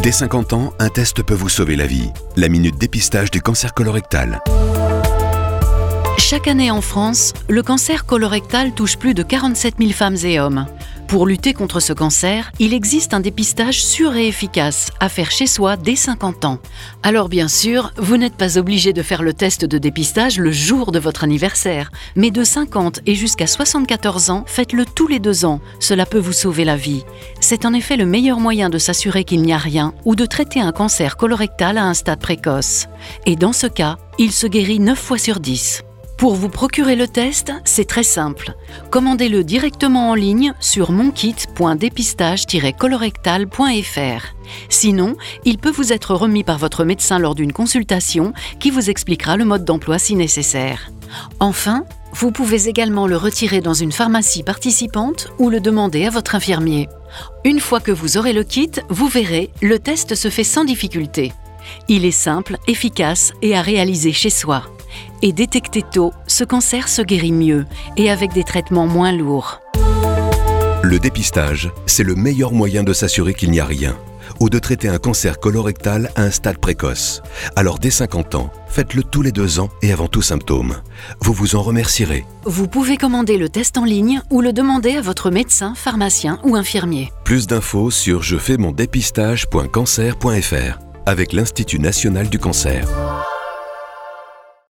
Dès 50 ans, un test peut vous sauver la vie. La minute dépistage du cancer colorectal. Chaque année en France, le cancer colorectal touche plus de 47 000 femmes et hommes. Pour lutter contre ce cancer, il existe un dépistage sûr et efficace à faire chez soi dès 50 ans. Alors bien sûr, vous n'êtes pas obligé de faire le test de dépistage le jour de votre anniversaire, mais de 50 et jusqu'à 74 ans, faites-le tous les 2 ans. Cela peut vous sauver la vie. C'est en effet le meilleur moyen de s'assurer qu'il n'y a rien ou de traiter un cancer colorectal à un stade précoce. Et dans ce cas, il se guérit 9 fois sur 10. Pour vous procurer le test, c'est très simple. Commandez-le directement en ligne sur monkit.dépistage-colorectal.fr. Sinon, il peut vous être remis par votre médecin lors d'une consultation qui vous expliquera le mode d'emploi si nécessaire. Enfin, vous pouvez également le retirer dans une pharmacie participante ou le demander à votre infirmier. Une fois que vous aurez le kit, vous verrez, le test se fait sans difficulté. Il est simple, efficace et à réaliser chez soi. Et détecté tôt, ce cancer se guérit mieux et avec des traitements moins lourds. Le dépistage, c'est le meilleur moyen de s'assurer qu'il n'y a rien ou de traiter un cancer colorectal à un stade précoce. Alors dès 50 ans, faites-le tous les 2 ans et avant tout symptôme. Vous vous en remercierez. Vous pouvez commander le test en ligne ou le demander à votre médecin, pharmacien ou infirmier. Plus d'infos sur jefaismondépistage.cancer.fr avec l'Institut national du cancer.